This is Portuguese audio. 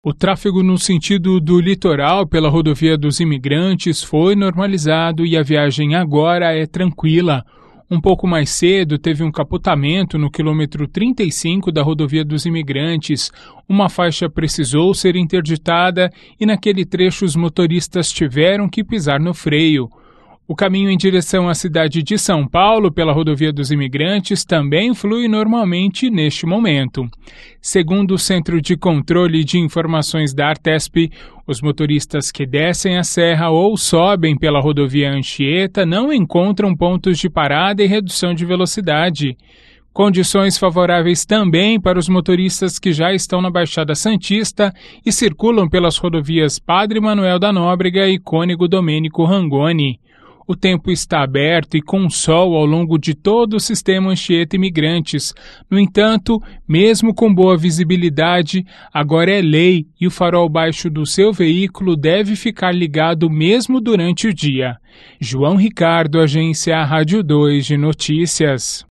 O tráfego no sentido do litoral pela rodovia dos Imigrantes foi normalizado e a viagem agora é tranquila. Um pouco mais cedo, teve um capotamento no quilômetro 35 da rodovia dos Imigrantes. Uma faixa precisou ser interditada e naquele trecho os motoristas tiveram que pisar no freio. O caminho em direção à cidade de São Paulo pela rodovia dos Imigrantes também flui normalmente neste momento. Segundo o Centro de Controle de Informações da Artesp, os motoristas que descem a serra ou sobem pela rodovia Anchieta não encontram pontos de parada e redução de velocidade. Condições favoráveis também para os motoristas que já estão na Baixada Santista e circulam pelas rodovias Padre Manuel da Nóbrega e Cônego Domênico Rangoni. O tempo está aberto e com sol ao longo de todo o sistema Anchieta Imigrantes. No entanto, mesmo com boa visibilidade, agora é lei e o farol baixo do seu veículo deve ficar ligado mesmo durante o dia. João Ricardo, Agência Rádio 2 de Notícias.